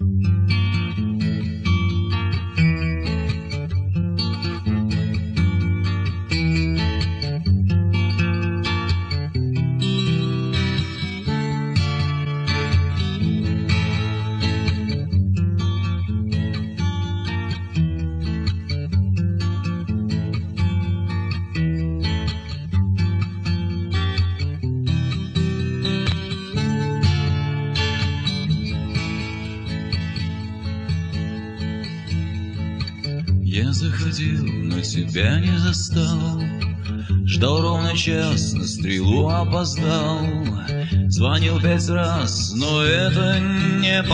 Я заходил, но тебя не застал. Ждал ровно час, на стрелу опоздал. Звонил 5 раз, но это не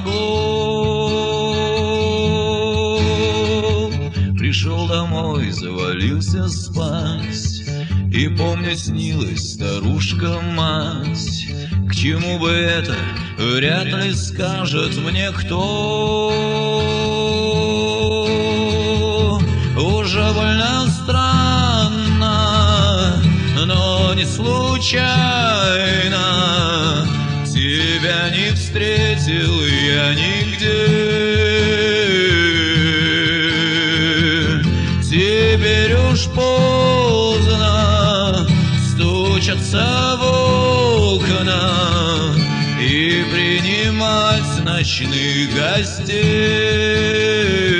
помогло. Пришел домой, завалился спать. И помню, снилась старушка-мать. К чему бы это, вряд ли скажет мне кто. Уже больно странно, но не случайно. Тебя не встретил я нигде. Теперь уж поздно, стучатся в окна и принимать ночных гостей.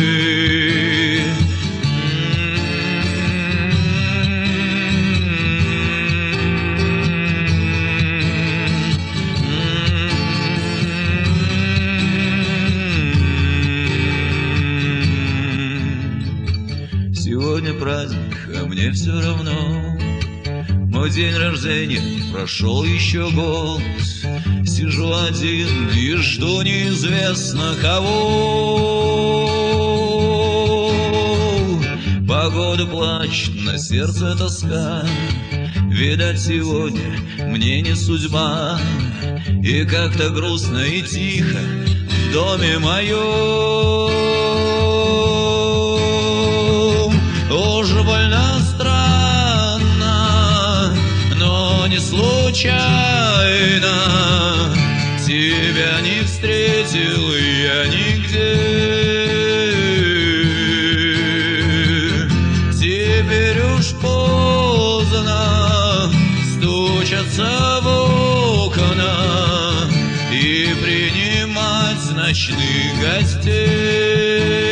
Сегодня праздник, а мне все равно. Мой день рождения прошел еще год. Сижу один и жду неизвестно кого. Погода плачет, на сердце тоска. Видать, сегодня мне не судьба. И как-то грустно и тихо в доме моем. Уже больно странно, но не случайно. Тебя не встретил я нигде. Теперь уж поздно, стучатся в окна и принимать ночных гостей.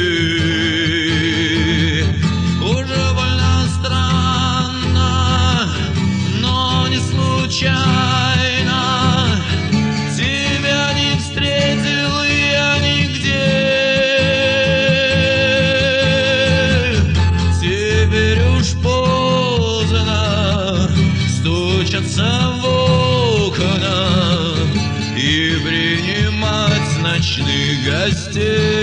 Случайно тебя не встретил я нигде. Теперь уж поздно, стучатся в окна и принимать ночных гостей.